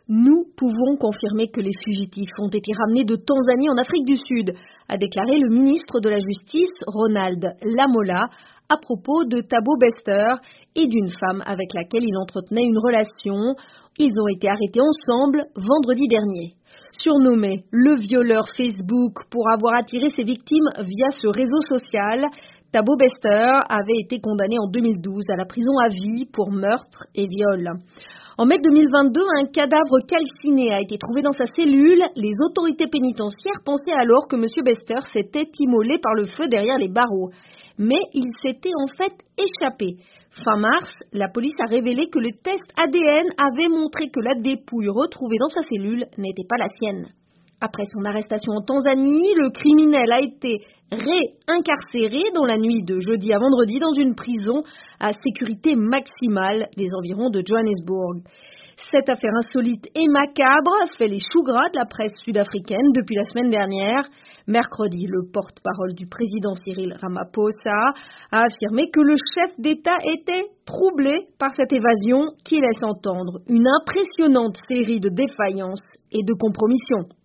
Nous pouvons confirmer que les fugitifs ont été ramenés de Tanzanie en Afrique du Sud, a déclaré le ministre de la Justice, Ronald Lamola, à propos de Thabo Bester et d'une femme avec laquelle il entretenait une relation. Ils ont été arrêtés ensemble vendredi dernier. Surnommé le violeur Facebook pour avoir attiré ses victimes via ce réseau social, Thabo Bester avait été condamné en 2012 à la prison à vie pour meurtre et viol. En mai 2022, un cadavre calciné a été trouvé dans sa cellule. Les autorités pénitentiaires pensaient alors que M. Bester s'était immolé par le feu derrière les barreaux. Mais il s'était en fait échappé. Fin mars, la police a révélé que le test ADN avait montré que la dépouille retrouvée dans sa cellule n'était pas la sienne. Après son arrestation en Tanzanie, le criminel a été réincarcéré dans la nuit de jeudi à vendredi dans une prison à sécurité maximale des environs de Johannesburg. Cette affaire insolite et macabre fait les choux gras de la presse sud-africaine depuis la semaine dernière. Mercredi, le porte-parole du président Cyril Ramaphosa a affirmé que le chef d'État était troublé par cette évasion qui laisse entendre une impressionnante série de défaillances et de compromissions.